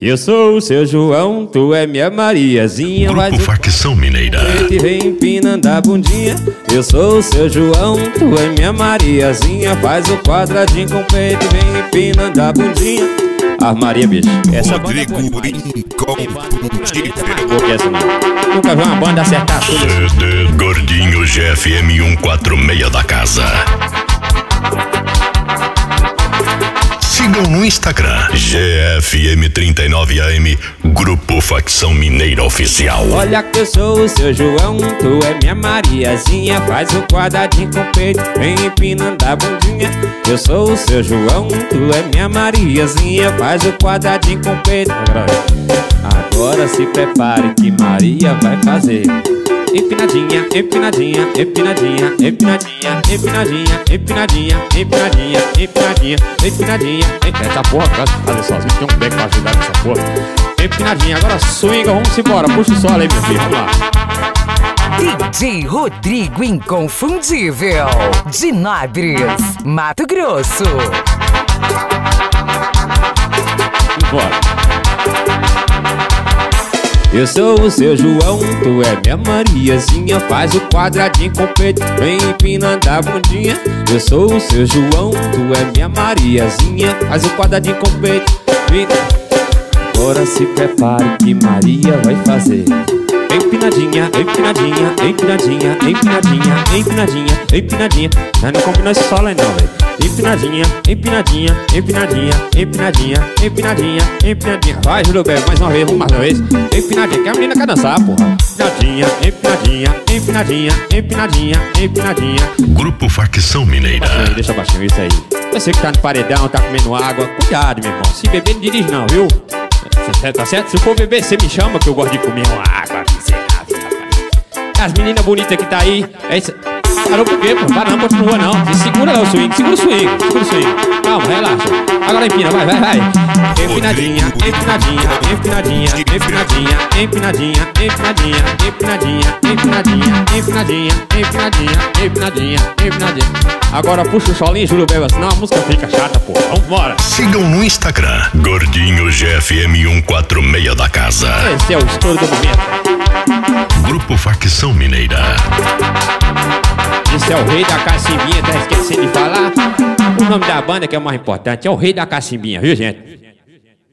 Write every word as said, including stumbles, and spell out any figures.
Eu sou o seu João, tu é minha Mariazinha. Grupo Facção Mineira. E vem empinando a bundinha. Eu sou o seu João, tu é minha Mariazinha. Faz o quadradinho com o peito e vem empinando a bundinha. Ah, Maria, bicho, essa Rodrigo banda é Inconfundível. essa não. Nunca vi uma banda acertar tudo. C D Gordinho G F M cento e quarenta e seis da casa. Sigam no Instagram G F M trinta e nove A M, Grupo Facção Mineira Oficial. Olha que eu sou o seu João, tu é minha Mariazinha. Faz o quadradinho com o peito, vem empinando a bundinha. Eu sou o seu João, tu é minha Mariazinha. Faz o quadradinho com o peito. Agora se prepare que Maria vai fazer empinadinha, empinadinha, empinadinha, empinadinha, empinadinha, empinadinha, empinadinha, empinadinha, empinadinha. Essa porra, cara, fazer sozinho, tem um beco pra ajudar nessa porra. Empinadinha, agora swinga, vamos embora, puxa o solo aí, meu filho, vamos lá. D J Rodrigo Inconfundível, de Nabres, Mato Grosso. Bora. Eu sou o seu João, tu é minha Mariazinha. Faz o quadradinho com o peito, vem empinando a bundinha. Eu sou o seu João, tu é minha Mariazinha. Faz o quadradinho com o peito, vem. Agora se prepare que Maria vai fazer empinadinha, empinadinha, empinadinha, empinadinha, empinadinha, empinadinha. Já não combinou esse solo aí não, velho. Empinadinha, empinadinha, empinadinha, empinadinha, empinadinha, empinadinha. Vai, Júlio Belo, mais uma vez, vamos mais uma vez. Empinadinha, que a menina quer dançar, porra. Empinadinha, empinadinha, empinadinha, empinadinha, empinadinha. Grupo Facção Mineira. Baixinho, deixa baixinho isso aí. Você que tá no paredão, tá comendo água, cuidado, meu irmão. Se beber, não dirige não, viu? Tá certo? Se for beber, você me chama que eu gosto de comer uma água. As meninas bonitas que tá aí, é isso. Parou por quê, pô? Para não, continua não. Se segura o swing, segura o swing, segura o swing. Calma, relaxa. Agora empina, vai, vai, vai. Empinadinha, empinadinha, empinadinha, empinadinha, empinadinha, empinadinha, empinadinha, empinadinha, empinadinha, empinadinha, empinadinha, empinadinha. Agora puxa o solinho, Júlio Belo, senão a música fica chata, pô. Vambora. Sigam no Instagram Gordinho G F M cento e quarenta e seis da casa. Esse é o estouro do momento. Grupo Facção Mineira. Esse é o rei da cacimbinha, tá esquecendo de falar. O nome da banda que é o mais importante é o rei da cacimbinha, viu, gente?